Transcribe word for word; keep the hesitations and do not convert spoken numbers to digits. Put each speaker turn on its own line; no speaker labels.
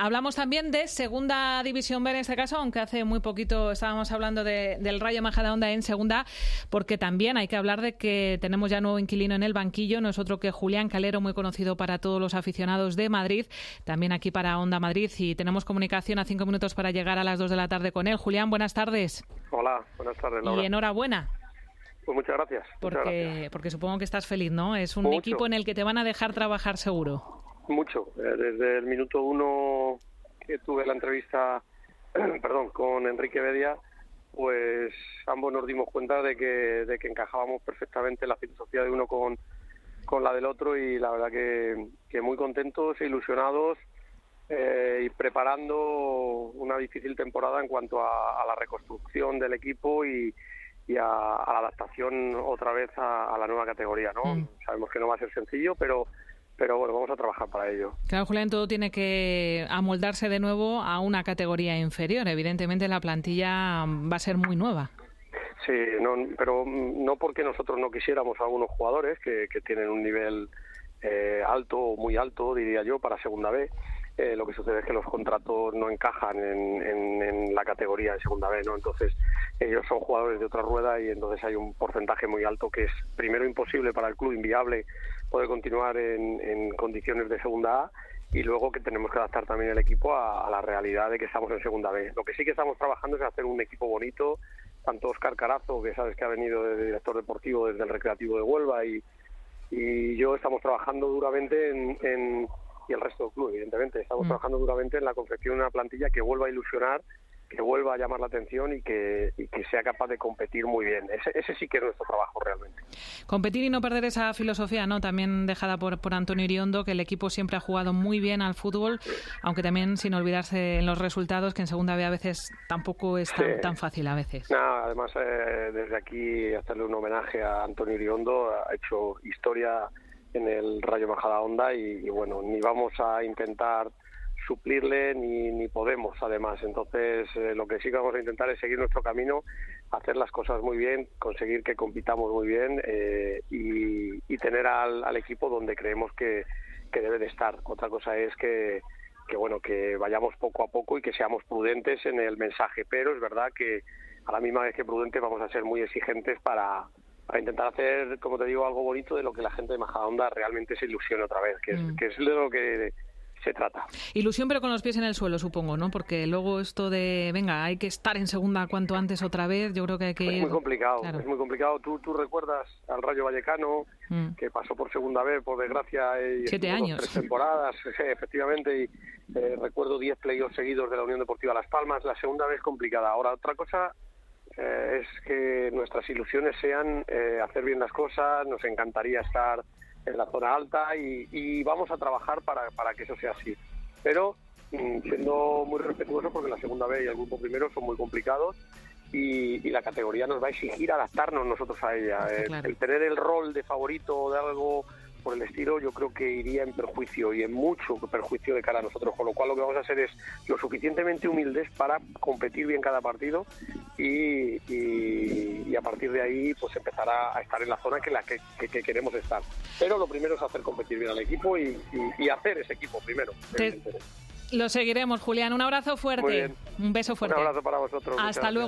hablamos también de Segunda División B en este caso, aunque hace muy poquito estábamos hablando de, del Rayo Majadahonda en Segunda, porque también hay que hablar de que tenemos ya nuevo inquilino en el banquillo, no es otro que Julián Calero, muy conocido para todos los aficionados de Madrid, también aquí para Onda Madrid, y tenemos comunicación a cinco minutos para llegar a las dos de la tarde con él. Julián, buenas tardes.
Hola, buenas tardes, Laura.
Y enhorabuena.
Pues muchas gracias.
Porque,
muchas gracias.
porque supongo que estás feliz, ¿no? Es un
Mucho.
equipo en el que te van a dejar trabajar seguro.
Mucho. Desde el minuto uno que tuve la entrevista perdón, con Enrique Bedia, pues ambos nos dimos cuenta de que, de que encajábamos perfectamente la filosofía de uno con, con la del otro, y la verdad que, que muy contentos e ilusionados eh, y preparando una difícil temporada en cuanto a, a la reconstrucción del equipo y y a, a la adaptación otra vez a, a la nueva categoría, ¿no? Mm. Sabemos que no va a ser sencillo, pero pero bueno, vamos a trabajar para ello.
Claro, Julián, todo tiene que amoldarse de nuevo a una categoría inferior. Evidentemente la plantilla va a ser muy nueva.
Sí, no, pero no porque nosotros no quisiéramos a algunos jugadores que, que tienen un nivel eh, alto o muy alto, diría yo, para Segunda B. Eh, lo que sucede es que los contratos no encajan en, en, en la categoría de Segunda B, ¿no? Entonces ellos son jugadores de otra rueda y entonces hay un porcentaje muy alto que es primero imposible para el club, inviable poder continuar en, en condiciones de Segunda A, y luego que tenemos que adaptar también el equipo a, a la realidad de que estamos en Segunda B. Lo que sí que estamos trabajando es hacer un equipo bonito, tanto Óscar Carazo, que sabes que ha venido de director deportivo desde el Recreativo de Huelva, y, y yo estamos trabajando duramente en... en y el resto del club, evidentemente. Estamos mm. trabajando duramente en la confección de una plantilla que vuelva a ilusionar, que vuelva a llamar la atención y que, y que sea capaz de competir muy bien. Ese, ese sí que es nuestro trabajo realmente.
Competir y no perder esa filosofía, ¿no? También dejada por, por Antonio Iriondo, que el equipo siempre ha jugado muy bien al fútbol, sí. aunque también sin olvidarse en los resultados, que en Segunda B a veces tampoco es tan, sí. tan fácil a veces.
No, además, eh, desde aquí hacerle un homenaje a Antonio Iriondo, ha hecho historia en el Rayo Majadahonda y, y bueno, ni vamos a intentar suplirle ni, ni podemos además. Entonces eh, lo que sí que vamos a intentar es seguir nuestro camino, hacer las cosas muy bien, conseguir que compitamos muy bien eh, y, y tener al, al equipo donde creemos que, que debe de estar. Otra cosa es que, que bueno, que vayamos poco a poco y que seamos prudentes en el mensaje, pero es verdad que a la misma vez que prudentes vamos a ser muy exigentes para para intentar hacer, como te digo, algo bonito de lo que la gente de Majadahonda realmente se ilusione otra vez, que es, mm. que es de lo que se trata.
Ilusión, pero con los pies en el suelo, supongo, ¿no? Porque luego esto de, venga, hay que estar en Segunda cuanto antes otra vez, yo creo que hay que...
Es muy complicado,
claro.
es muy complicado. Tú, tú recuerdas al Rayo Vallecano, mm. que pasó por Segunda B, por desgracia, y
siete años.
Tres temporadas, sí, efectivamente, y eh, recuerdo diez playoffs seguidos de la Unión Deportiva Las Palmas. La Segunda B es complicada. Ahora, otra cosa... Eh, es que nuestras ilusiones sean eh, hacer bien las cosas. Nos encantaría estar en la zona alta y, y vamos a trabajar para, para que eso sea así, pero mm, siendo muy respetuosos, porque la Segunda B y el grupo primero son muy complicados y, y la categoría nos va a exigir adaptarnos nosotros a ella. Eh, claro. El tener el rol de favorito o de algo por el estilo, yo creo que iría en perjuicio y en mucho perjuicio de cara a nosotros, con lo cual lo que vamos a hacer es lo suficientemente humildes para competir bien cada partido y, y, y a partir de ahí pues empezar a, a estar en la zona que la que, que, que queremos estar. Pero lo primero es hacer competir bien al equipo y, y, y hacer ese equipo primero.
Te... Lo seguiremos, Julián. Un abrazo fuerte. Un beso fuerte.
Un abrazo para vosotros.
Hasta luego.